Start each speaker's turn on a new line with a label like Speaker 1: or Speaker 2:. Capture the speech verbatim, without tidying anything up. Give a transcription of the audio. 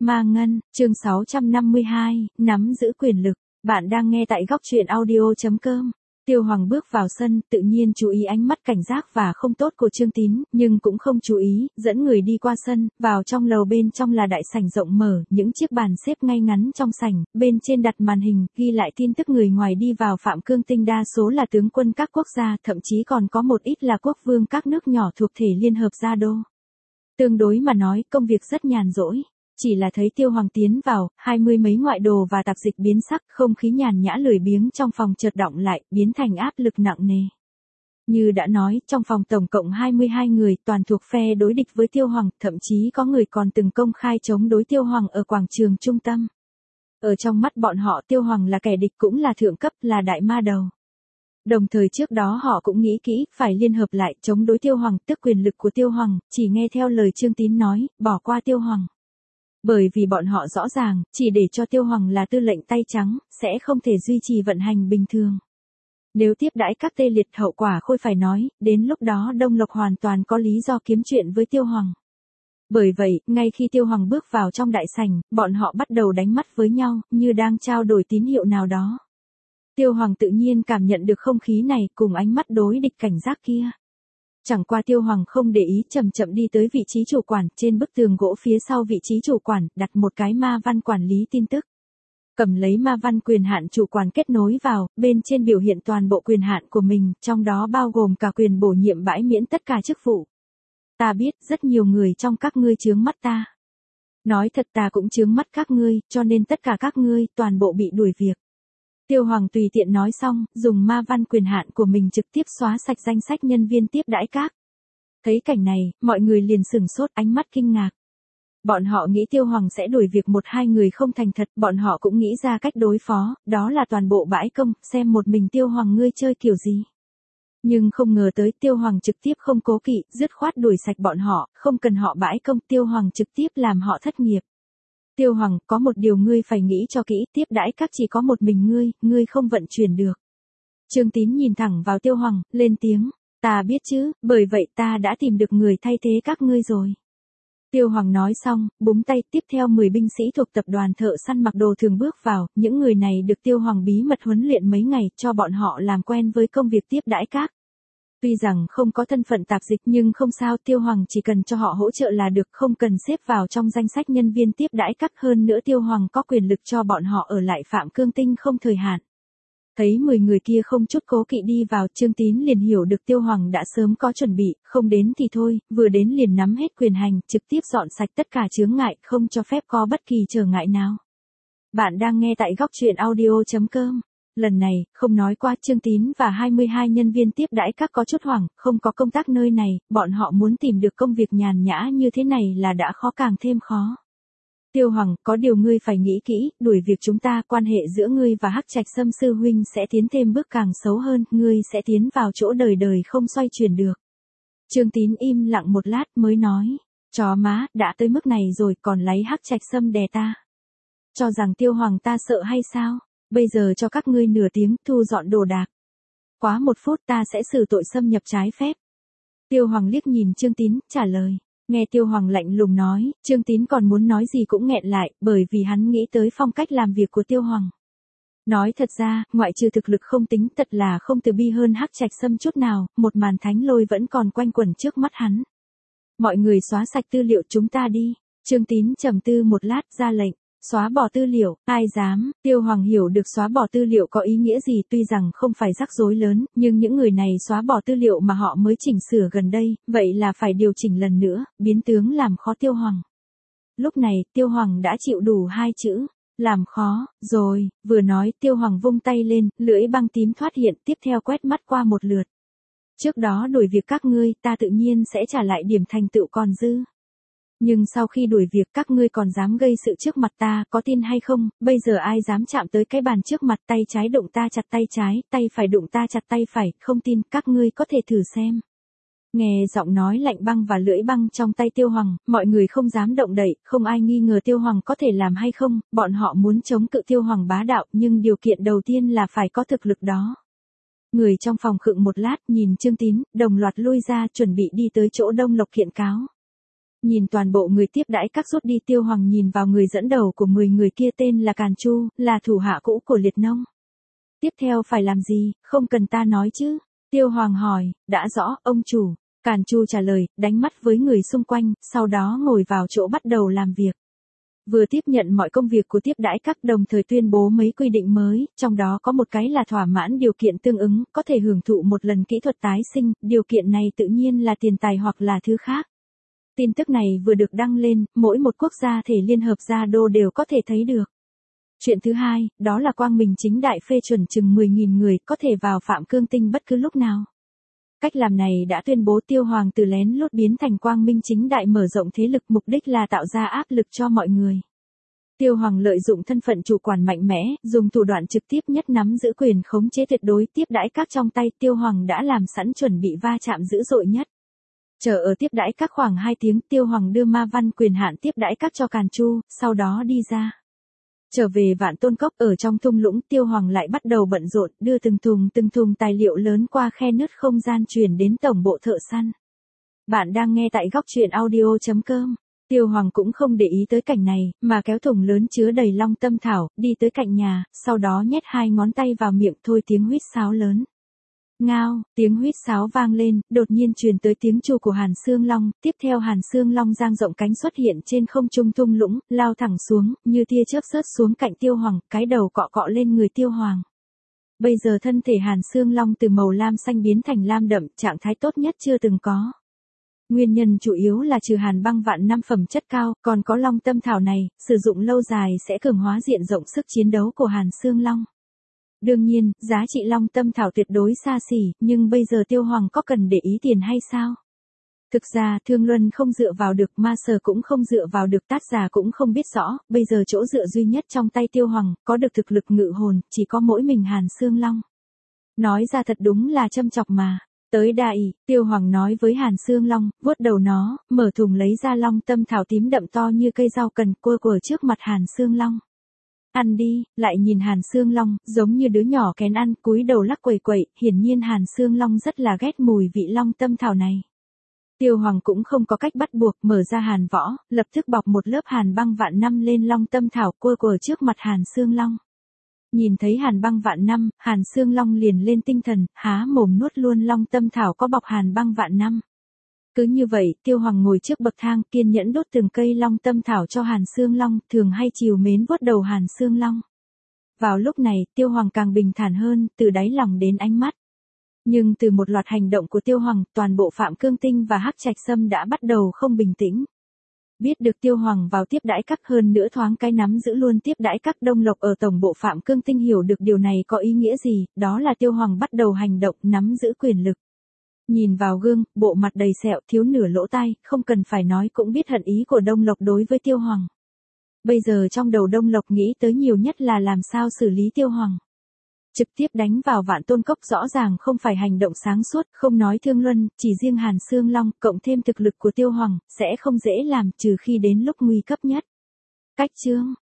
Speaker 1: Ma Ngân, chương sáu trăm năm mươi hai, nắm giữ quyền lực. Bạn đang nghe tại góc truyện audio chấm com. Tiêu Hoàng bước vào sân, tự nhiên chú ý ánh mắt cảnh giác và không tốt của Trương Tín, nhưng cũng không chú ý, dẫn người đi qua sân, vào trong lầu. Bên trong là đại sảnh rộng mở, những chiếc bàn xếp ngay ngắn trong sảnh, bên trên đặt màn hình, ghi lại tin tức người ngoài đi vào Phạm Cương Tinh đa số là tướng quân các quốc gia, thậm chí còn có một ít là quốc vương các nước nhỏ thuộc thể Liên Hợp Gia Đô. Tương đối mà nói, công việc rất nhàn rỗi. Chỉ là thấy Tiêu Hoàng tiến vào, hai mươi mấy ngoại đồ và tạp dịch biến sắc, không khí nhàn nhã lười biếng trong phòng chợt đọng lại, biến thành áp lực nặng nề. Như đã nói, trong phòng tổng cộng hai mươi hai người, toàn thuộc phe đối địch với Tiêu Hoàng, thậm chí có người còn từng công khai chống đối Tiêu Hoàng ở quảng trường trung tâm. Ở trong mắt bọn họ, Tiêu Hoàng là kẻ địch, cũng là thượng cấp, là đại ma đầu. Đồng thời trước đó họ cũng nghĩ kỹ, phải liên hợp lại chống đối Tiêu Hoàng, tức quyền lực của Tiêu Hoàng, chỉ nghe theo lời Trương Tín nói, bỏ qua Tiêu Hoàng. Bởi vì bọn họ rõ ràng, chỉ để cho Tiêu Hoàng là tư lệnh tay trắng, sẽ không thể duy trì vận hành bình thường. Nếu tiếp đãi các tê liệt, hậu quả khôi phải nói, đến lúc đó Đông Lộc hoàn toàn có lý do kiếm chuyện với Tiêu Hoàng. Bởi vậy, ngay khi Tiêu Hoàng bước vào trong đại sảnh, bọn họ bắt đầu đánh mắt với nhau, như đang trao đổi tín hiệu nào đó. Tiêu Hoàng tự nhiên cảm nhận được không khí này, cùng ánh mắt đối địch cảnh giác kia. Chẳng qua Tiêu Hoàng không để ý, chậm chậm đi tới vị trí chủ quản, trên bức tường gỗ phía sau vị trí chủ quản, đặt một cái ma văn quản lý tin tức. Cầm lấy ma văn quyền hạn chủ quản kết nối vào, bên trên biểu hiện toàn bộ quyền hạn của mình, trong đó bao gồm cả quyền bổ nhiệm bãi miễn tất cả chức vụ. Ta biết, rất nhiều người trong các ngươi chướng mắt ta. Nói thật, ta cũng chướng mắt các ngươi, cho nên tất cả các ngươi, toàn bộ bị đuổi việc. Tiêu Hoàng tùy tiện nói xong, dùng ma văn quyền hạn của mình trực tiếp xóa sạch danh sách nhân viên tiếp đãi các. Thấy cảnh này, mọi người liền sửng sốt, ánh mắt kinh ngạc. Bọn họ nghĩ Tiêu Hoàng sẽ đuổi việc một hai người không thành thật, bọn họ cũng nghĩ ra cách đối phó, đó là toàn bộ bãi công, xem một mình Tiêu Hoàng ngươi chơi kiểu gì. Nhưng không ngờ tới Tiêu Hoàng trực tiếp không cố kỵ, dứt khoát đuổi sạch bọn họ, không cần họ bãi công, Tiêu Hoàng trực tiếp làm họ thất nghiệp. Tiêu Hoàng, có một điều ngươi phải nghĩ cho kỹ, tiếp đãi các chỉ có một mình ngươi, ngươi không vận chuyển được. Trương Tín nhìn thẳng vào Tiêu Hoàng, lên tiếng, ta biết chứ, bởi vậy ta đã tìm được người thay thế các ngươi rồi. Tiêu Hoàng nói xong, búng tay, tiếp theo mười binh sĩ thuộc tập đoàn thợ săn mặc đồ thường bước vào, những người này được Tiêu Hoàng bí mật huấn luyện mấy ngày, cho bọn họ làm quen với công việc tiếp đãi các. Tuy rằng không có thân phận tạp dịch nhưng không sao, Tiêu Hoàng chỉ cần cho họ hỗ trợ là được, không cần xếp vào trong danh sách nhân viên tiếp đãi các. Hơn nữa Tiêu Hoàng có quyền lực cho bọn họ ở lại Phạm Cương Tinh không thời hạn. Thấy mười người kia không chút cố kỵ đi vào, Trương Tín liền hiểu được Tiêu Hoàng đã sớm có chuẩn bị, không đến thì thôi, vừa đến liền nắm hết quyền hành, trực tiếp dọn sạch tất cả chướng ngại, không cho phép có bất kỳ trở ngại nào. Bạn đang nghe tại góc truyện audio chấm com. Lần này, không nói qua, Trương Tín và hai mươi hai nhân viên tiếp đãi các có chút hoảng, không có công tác nơi này, bọn họ muốn tìm được công việc nhàn nhã như thế này là đã khó càng thêm khó. Tiêu Hoàng, có điều ngươi phải nghĩ kỹ, đuổi việc chúng ta, quan hệ giữa ngươi và Hắc Trạch Sâm sư huynh sẽ tiến thêm bước càng xấu hơn, ngươi sẽ tiến vào chỗ đời đời không xoay chuyển được. Trương Tín im lặng một lát mới nói, chó má, đã tới mức này rồi còn lấy Hắc Trạch Sâm đè ta. Cho rằng Tiêu Hoàng ta sợ hay sao? Bây giờ cho các ngươi nửa tiếng, thu dọn đồ đạc. Quá một phút ta sẽ xử tội xâm nhập trái phép. Tiêu Hoàng liếc nhìn Trương Tín, trả lời. Nghe Tiêu Hoàng lạnh lùng nói, Trương Tín còn muốn nói gì cũng nghẹn lại, bởi vì hắn nghĩ tới phong cách làm việc của Tiêu Hoàng. Nói thật ra, ngoại trừ thực lực không tính, thật là không từ bi hơn Hắc Trạch Sâm chút nào, một màn thánh lôi vẫn còn quanh quẩn trước mắt hắn. Mọi người xóa sạch tư liệu, chúng ta đi. Trương Tín trầm tư một lát, ra lệnh. Xóa bỏ tư liệu, ai dám? Tiêu Hoàng hiểu được xóa bỏ tư liệu có ý nghĩa gì, tuy rằng không phải rắc rối lớn, nhưng những người này xóa bỏ tư liệu mà họ mới chỉnh sửa gần đây, vậy là phải điều chỉnh lần nữa, biến tướng làm khó Tiêu Hoàng. Lúc này, Tiêu Hoàng đã chịu đủ hai chữ, làm khó, rồi, vừa nói, Tiêu Hoàng vung tay lên, lưỡi băng tím thoát hiện, tiếp theo quét mắt qua một lượt. Trước đó đuổi việc các ngươi, ta tự nhiên sẽ trả lại điểm thành tựu còn dư. Nhưng sau khi đuổi việc các ngươi còn dám gây sự trước mặt ta, có tin hay không, bây giờ ai dám chạm tới cái bàn trước mặt, tay trái đụng ta chặt tay trái, tay phải đụng ta chặt tay phải, không tin, các ngươi có thể thử xem. Nghe giọng nói lạnh băng và lưỡi băng trong tay Tiêu Hoàng, mọi người không dám động đậy, không ai nghi ngờ Tiêu Hoàng có thể làm hay không, bọn họ muốn chống cự Tiêu Hoàng bá đạo, nhưng điều kiện đầu tiên là phải có thực lực đó. Người trong phòng khựng một lát, nhìn Trương Tín, đồng loạt lui ra, chuẩn bị đi tới chỗ Đông Lộc kiện cáo. Nhìn toàn bộ người tiếp đãi các rút đi, Tiêu Hoàng nhìn vào người dẫn đầu của mười người kia tên là Càn Chu, là thủ hạ cũ của Liệt Nông. Tiếp theo phải làm gì, không cần ta nói chứ? Tiêu Hoàng hỏi. Đã rõ, ông chủ. Càn Chu trả lời, đánh mắt với người xung quanh, sau đó ngồi vào chỗ bắt đầu làm việc. Vừa tiếp nhận mọi công việc của tiếp đãi các, đồng thời tuyên bố mấy quy định mới, trong đó có một cái là thỏa mãn điều kiện tương ứng, có thể hưởng thụ một lần kỹ thuật tái sinh, điều kiện này tự nhiên là tiền tài hoặc là thứ khác. Tin tức này vừa được đăng lên, mỗi một quốc gia thể liên hợp gia đô đều có thể thấy được. Chuyện thứ hai, đó là Quang Minh chính đại phê chuẩn chừng mười nghìn người có thể vào Phạm Cương Tinh bất cứ lúc nào. Cách làm này đã tuyên bố Tiêu Hoàng từ lén lút biến thành quang minh chính đại, mở rộng thế lực, mục đích là tạo ra áp lực cho mọi người. Tiêu Hoàng lợi dụng thân phận chủ quản mạnh mẽ, dùng thủ đoạn trực tiếp nhất nắm giữ quyền khống chế tuyệt đối tiếp đãi các trong tay. Tiêu Hoàng đã làm sẵn chuẩn bị va chạm dữ dội nhất. Chờ ở tiếp đãi các khoảng hai tiếng, Tiêu Hoàng đưa ma văn quyền hạn tiếp đãi các cho Càn Chu, sau đó đi ra. Trở về Vạn Tôn Cốc, ở trong thung lũng, Tiêu Hoàng lại bắt đầu bận rộn, đưa từng thùng từng thùng tài liệu lớn qua khe nứt không gian truyền đến tổng bộ thợ săn. Bạn đang nghe tại góc truyện audio chấm com. Tiêu Hoàng cũng không để ý tới cảnh này, mà kéo thùng lớn chứa đầy long tâm thảo, đi tới cạnh nhà, sau đó nhét hai ngón tay vào miệng, thôi tiếng huýt sáo lớn. Ngao, tiếng huýt sáo vang lên, đột nhiên truyền tới tiếng chu của Hàn Xương Long, tiếp theo Hàn Xương Long dang rộng cánh xuất hiện trên không trung thung lũng, lao thẳng xuống, như tia chớp rớt xuống cạnh Tiêu Hoàng, cái đầu cọ cọ lên người Tiêu Hoàng. Bây giờ thân thể Hàn Xương Long từ màu lam xanh biến thành lam đậm, trạng thái tốt nhất chưa từng có. Nguyên nhân chủ yếu là trừ hàn băng vạn năm phẩm chất cao, còn có long tâm thảo này, sử dụng lâu dài sẽ cường hóa diện rộng sức chiến đấu của Hàn Xương Long. Đương nhiên, giá trị long tâm thảo tuyệt đối xa xỉ, nhưng bây giờ Tiêu Hoàng có cần để ý tiền hay sao? Thực ra, Thương Luân không dựa vào được, Ma Sở cũng không dựa vào được, Tát Già cũng không biết rõ, bây giờ chỗ dựa duy nhất trong tay Tiêu Hoàng, có được thực lực ngự hồn, chỉ có mỗi mình Hàn Xương Long. Nói ra thật đúng là châm chọc mà. Tới đại, Tiêu Hoàng nói với Hàn Xương Long, vuốt đầu nó, mở thùng lấy ra long tâm thảo tím đậm to như cây rau cần, cua của trước mặt Hàn Xương Long. Ăn đi, lại nhìn Hàn Xương Long, giống như đứa nhỏ kén ăn, cúi đầu lắc quẩy quẩy, hiển nhiên Hàn Xương Long rất là ghét mùi vị long tâm thảo này. Tiêu Hoàng cũng không có cách bắt buộc, mở ra hàn võ, lập tức bọc một lớp hàn băng vạn năm lên long tâm thảo, cua của trước mặt Hàn Xương Long. Nhìn thấy hàn băng vạn năm, Hàn Xương Long liền lên tinh thần, há mồm nuốt luôn long tâm thảo có bọc hàn băng vạn năm. Cứ như vậy, Tiêu Hoàng ngồi trước bậc thang, kiên nhẫn đốt từng cây long tâm thảo cho Hàn Xương Long, thường hay trìu mến vuốt đầu Hàn Xương Long. Vào lúc này, Tiêu Hoàng càng bình thản hơn, từ đáy lòng đến ánh mắt. Nhưng từ một loạt hành động của Tiêu Hoàng, toàn bộ Phạm Cương Tinh và Hắc Trạch Sâm đã bắt đầu không bình tĩnh. Biết được Tiêu Hoàng vào tiếp đãi các, hơn nữa thoáng cái nắm giữ luôn tiếp đãi các Đông Lộc ở tổng bộ Phạm Cương Tinh, hiểu được điều này có ý nghĩa gì, đó là Tiêu Hoàng bắt đầu hành động, nắm giữ quyền lực. Nhìn vào gương, bộ mặt đầy sẹo, thiếu nửa lỗ tai, không cần phải nói cũng biết hận ý của Đông Lộc đối với Tiêu Hoàng. Bây giờ trong đầu Đông Lộc nghĩ tới nhiều nhất là làm sao xử lý Tiêu Hoàng. Trực tiếp đánh vào Vạn Tôn Cốc rõ ràng không phải hành động sáng suốt, không nói Thương Luân, chỉ riêng Hàn Xương Long, cộng thêm thực lực của Tiêu Hoàng, sẽ không dễ làm, trừ khi đến lúc nguy cấp nhất. Cách chương,